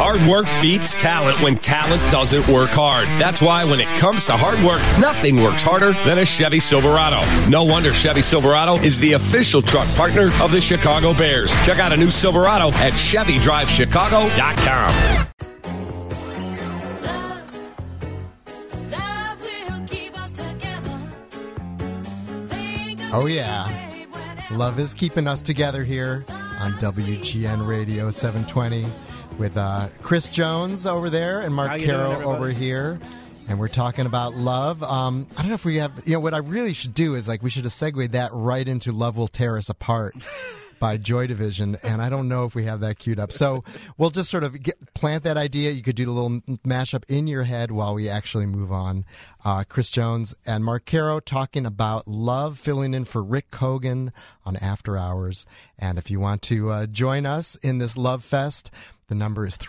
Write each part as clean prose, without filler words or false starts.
Hard work beats talent when talent doesn't work hard. That's why when it comes to hard work, nothing works harder than a Chevy Silverado. No wonder Chevy Silverado is the official truck partner of the Chicago Bears. Check out a new Silverado at ChevyDriveChicago.com. Oh, yeah. Love is keeping us together here on WGN Radio 720 with Chris Jones over there and Mark Carroll over here. And we're talking about love. I don't know if we have, what I really should do is we should have segued that right into Love Will Tear Us Apart by Joy Division, and I don't know if we have that queued up. So we'll just sort of plant that idea. You could do the little mashup in your head while we actually move on. Chris Jones and Mark Caro talking about love, filling in for Rick Cogan on After Hours. And if you want to join us in this love fest, the number is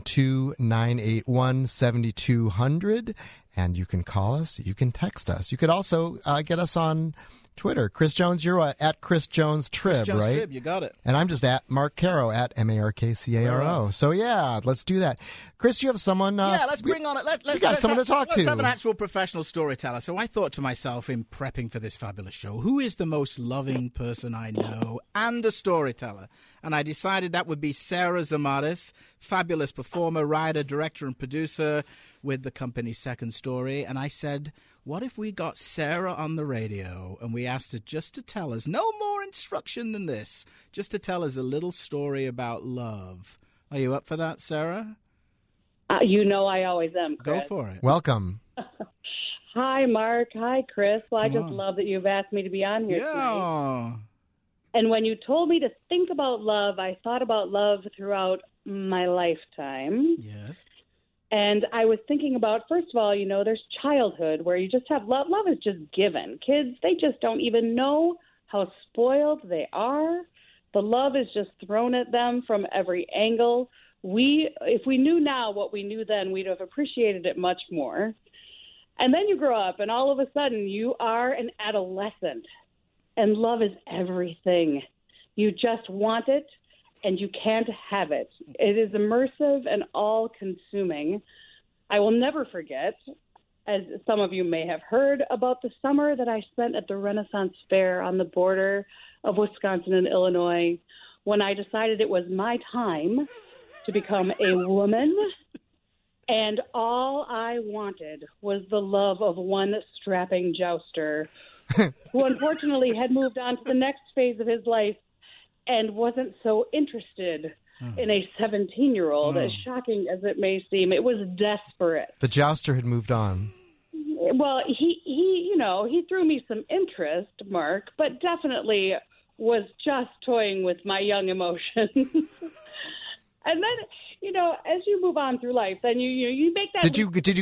312-981-7200, and you can call us. You can text us. You could also get us on Twitter. Chris Jones, you're at Chris Jones Trib, Chris Jones right? Trib, you got it. And I'm just at Mark Caro, at MarkCaro. So, yeah, let's do that. Chris, you have someone... let's bring on it. Let's someone to talk to. Let's have an actual professional storyteller. So I thought to myself in prepping for this fabulous show, who is the most loving person I know and a storyteller? And I decided that would be Sarah Zamaris, fabulous performer, writer, director, and producer with the company Second Story. And I said, what if we got Sarah on the radio and we asked her just to tell us, no more instruction than this, just to tell us a little story about love. Are you up for that, Sarah? I always am, Chris. Go for it. Welcome. Hi, Mark. Hi, Chris. Well, I just love that you've asked me to be on here tonight. And when you told me to think about love, I thought about love throughout my lifetime. Yes. And I was thinking about, first of all, there's childhood where you just have love. Love is just given. Kids, they just don't even know how spoiled they are. The love is just thrown at them from every angle. If we knew now what we knew then, we'd have appreciated it much more. And then you grow up, and all of a sudden you are an adolescent. And love is everything. You just want it, and you can't have it. It is immersive and all-consuming. I will never forget, as some of you may have heard, about the summer that I spent at the Renaissance Fair on the border of Wisconsin and Illinois, when I decided it was my time to become a woman, and all I wanted was the love of one strapping jouster who unfortunately had moved on to the next phase of his life and wasn't so interested in a 17-year-old, as shocking as it may seem. It was desperate. The jouster had moved on. Well, he threw me some interest, Mark, but definitely was just toying with my young emotions. And then, as you move on through life, then you make that.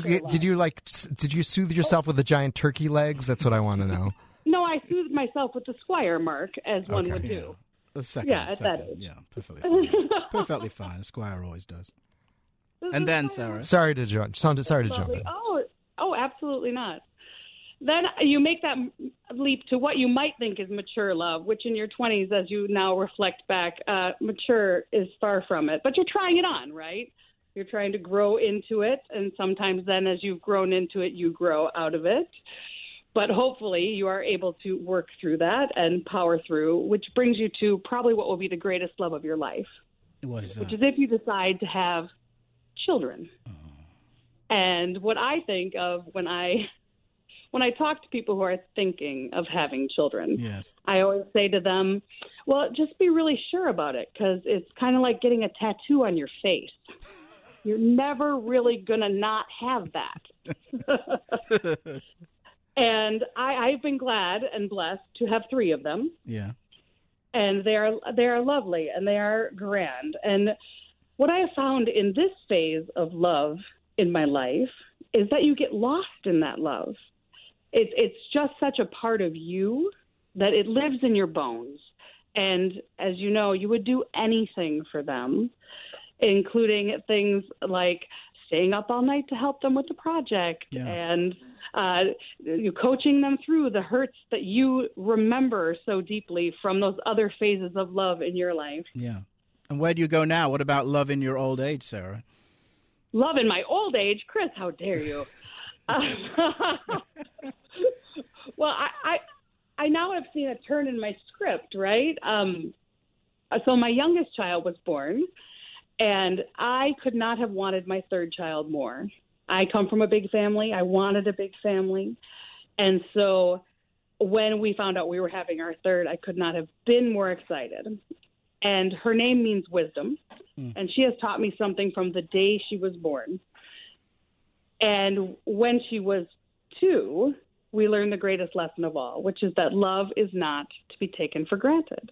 Did you soothe yourself with the giant turkey legs? That's what I want to know. No, I soothed myself with the Squire, Mark, as one would do. The second, at that age. Yeah, perfectly fine. Perfectly fine. Squire always does. And then, Sarah. Sorry to jump in. Oh, absolutely not. Then you make that leap to what you might think is mature love, which in your 20s, as you now reflect back, mature is far from it. But you're trying it on, right? You're trying to grow into it, and sometimes then as you've grown into it, you grow out of it. But hopefully you are able to work through that and power through, which brings you to probably what will be the greatest love of your life. What is that? Which is if you decide to have children. Oh. And what I think of when I talk to people who are thinking of having children, yes, I always say to them, well, just be really sure about it, because it's kind of like getting a tattoo on your face. You're never really going to not have that. And I've been glad and blessed to have 3 of them. Yeah. And they are lovely and they are grand. And what I have found in this phase of love in my life is that you get lost in that love. It's just such a part of you that it lives in your bones. And as you know, you would do anything for them, including things like staying up all night to help them with the project and you coaching them through the hurts that you remember so deeply from those other phases of love in your life. Yeah. And where do you go now? What about love in your old age, Sarah? love in my old age. Chris, how dare you? Well, I now have seen a turn in my script, right? So my youngest child was born, and I could not have wanted my third child more. I come from a big family. I wanted a big family. And so when we found out we were having our third, I could not have been more excited. And her name means wisdom. And she has taught me something from the day she was born. And when she was 2, we learned the greatest lesson of all, which is that love is not to be taken for granted.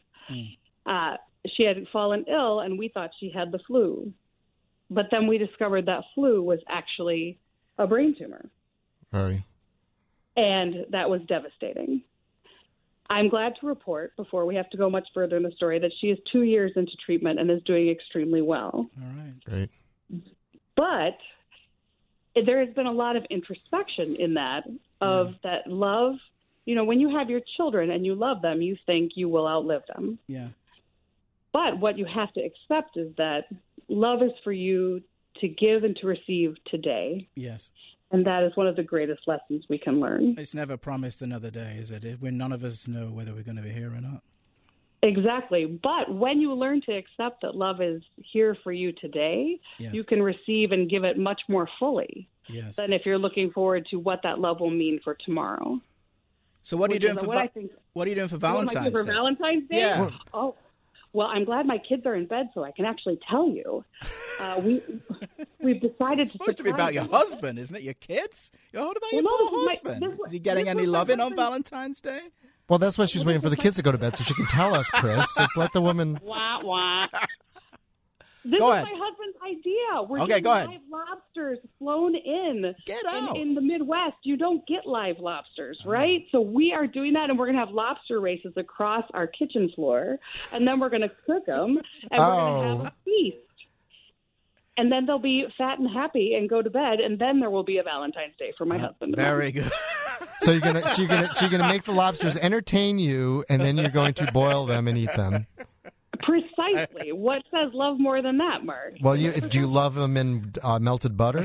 She had fallen ill, and we thought she had the flu. But then we discovered that flu was actually a brain tumor. Right. And that was devastating. I'm glad to report, before we have to go much further in the story, that she is 2 years into treatment and is doing extremely well. All right. Great. But there has been a lot of introspection in that, of that love. You know, when you have your children and you love them, you think you will outlive them. Yeah. But what you have to accept is that love is for you to give and to receive today. Yes. And that is one of the greatest lessons we can learn. It's never promised another day, is it? When none of us know whether we're going to be here or not. Exactly. But when you learn to accept that love is here for you today, Yes. you can receive and give it much more fully Yes. than if you're looking forward to what that love will mean for tomorrow. So what are you doing for what I think, what are you doing for what am I Valentine's doing for Day? Valentine's Day? Yeah. Oh, well, I'm glad my kids are in bed so I can actually tell you. We've decided It's supposed to be about your husband, isn't it? Your kids? What about your poor husband? Is he getting any loving on Valentine's Day? Well, that's why she's waiting for the kids to go to bed so she can tell us, Chris. Just let the woman... Wah, wah. This Go is ahead. my husband's idea. We're Okay, getting go ahead. live lobsters flown in. Get out. In the Midwest, you don't get live lobsters, right? So we are doing that, and we're going to have lobster races across our kitchen floor, and then we're going to cook them, and we're going to have a feast. And then they'll be fat and happy and go to bed, and then there will be a Valentine's Day for my husband. Very good. So you're gonna make the lobsters entertain you, and then you're going to boil them and eat them. Precisely. What says love more than that, Mark? Well, do you love them in melted butter?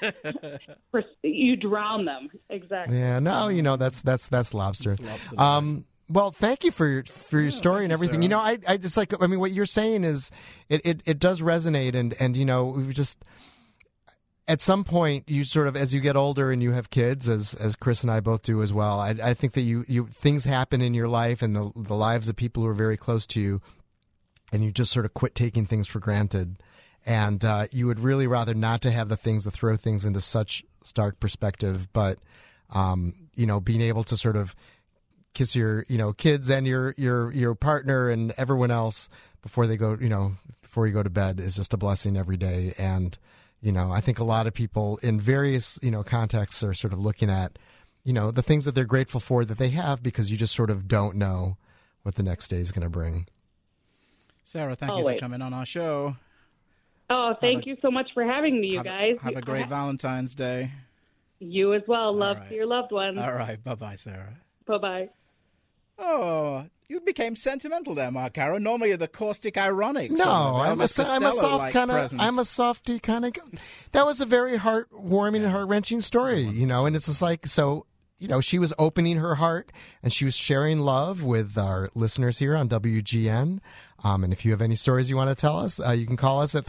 You drown them. Exactly. Yeah, no, that's lobster. Well, thank you for your story and everything. You know, I just what you're saying is it does resonate, and you know, we just at some point you sort of, as you get older and you have kids, as Chris and I both do as well. I think that you things happen in your life and the lives of people who are very close to you, and you just sort of quit taking things for granted, and you would really rather not to have the things that throw things into such stark perspective, but you know, being able to sort of kiss your, you know, kids and your partner and everyone else before you go to bed is just a blessing every day. And, you know, I think a lot of people in various, you know, contexts are sort of looking at, you know, the things that they're grateful for that they have, because you just sort of don't know what the next day is going to bring. Sarah, thank you for coming on our show. Oh, thank you so much for having me, you guys. Have a great Valentine's Day. You as well. Love to your loved ones. All right. Bye-bye, Sarah. Bye-bye. Oh, you became sentimental there, Mark Caro. Normally you're the caustic ironic. No, I'm a soft kind of, presence. I'm a softy kind of. That was a very heartwarming and heart-wrenching story, you know, and it's just like, so, you know, she was opening her heart and she was sharing love with our listeners here on WGN. And if you have any stories you want to tell us, you can call us at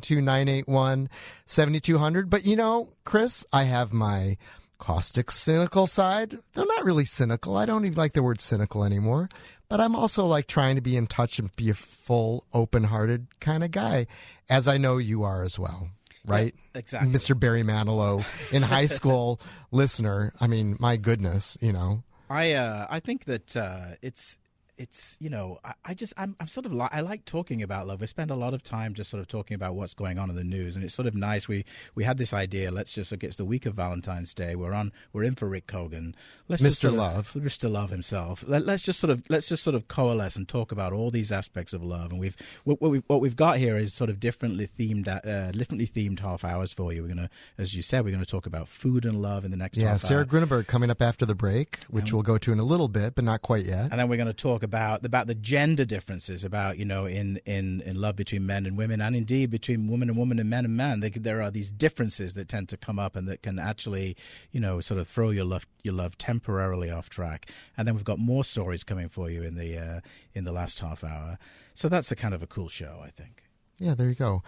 312-981-7200. But, you know, Chris, I have my caustic, cynical side. They're not really cynical. I don't even like the word cynical anymore. But I'm also like trying to be in touch and be a full, open-hearted kind of guy, as I know you are as well. Right? Yeah, exactly. Mr. Barry Manilow in high school listener. I mean, my goodness, you know. I think that it's you know, I'm sort of I like talking about love. We spend a lot of time just sort of talking about what's going on in the news, and it's sort of nice. We had this idea. It's the week of Valentine's Day. We're in for Rick Kogan. Mr. Mr. Love himself. Let's just sort of coalesce and talk about all these aspects of love. And what we've got here is sort of differently themed half hours for you. We're gonna, as you said, we're gonna talk about food and love in the next half hour. Sarah Grunenberg coming up after the break, which we'll go to in a little bit, but not quite yet. And then we're going to talk about the gender differences, about in love between men and women, and indeed between woman and woman and man and man. There are these differences that tend to come up and that can actually sort of throw your love temporarily off track. And then we've got more stories coming for you in the last half hour. So that's a kind of a cool show, I think. Yeah, there you go.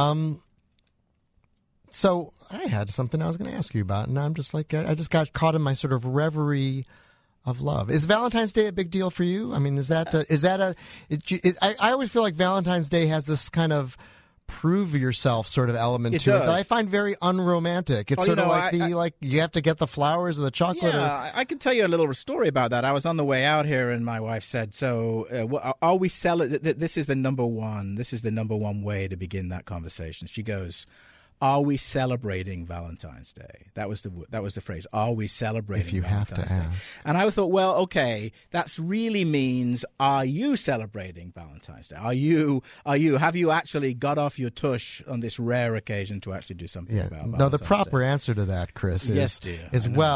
So I had something I was going to ask you about, and I'm just like, I just got caught in my sort of reverie of love. Is Valentine's Day a big deal for you? I mean, I always feel like Valentine's Day has this kind of prove yourself sort of element to it that I find very unromantic. It's sort of like you have to get the flowers or the chocolate. Yeah, I can tell you a little story about that. I was on the way out here, and my wife said, "So, are we This is the number one. This is the number one way to begin that conversation." She goes, "Are we celebrating Valentine's Day?" That was the phrase. Are we celebrating if you Valentine's have to Day? ask. And I thought, well, okay, that really means, are you celebrating Valentine's Day? Have you actually got off your tush on this rare occasion to actually do something about Valentine's Day? No, the proper answer to that, Chris, yes, dear.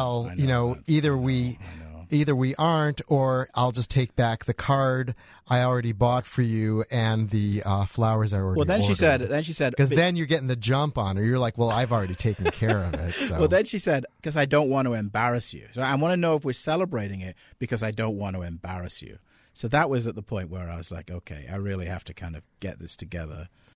Either we aren't, or I'll just take back the card I already bought for you and the flowers I already ordered. Then she said, because then you're getting the jump on her. You're like, well, I've already taken care of it. So. Well, then she said, because I don't want to embarrass you. So I want to know if we're celebrating it because I don't want to embarrass you. So that was at the point where I was like, okay, I really have to kind of get this together.